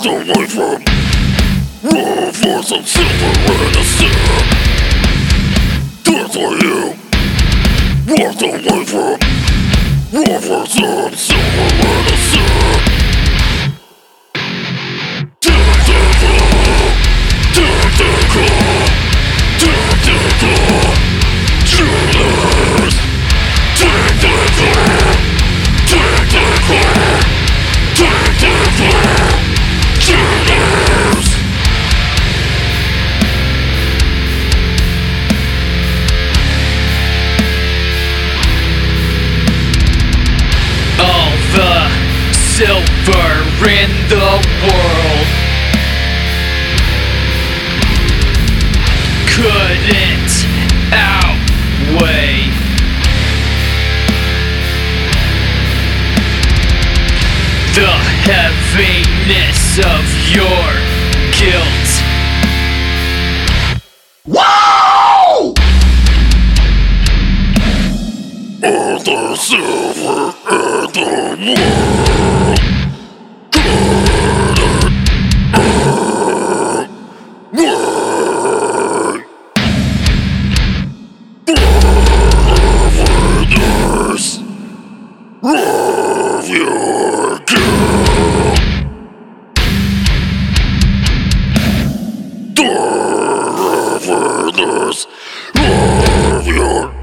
walked away from room for some silver in a syrup. That's why you walked away from room for some silver in a syrup. All the silver in the world couldn't outweigh the heaviness of your guilt. Wow! All the silver in the world of your guilt. The heaviness of your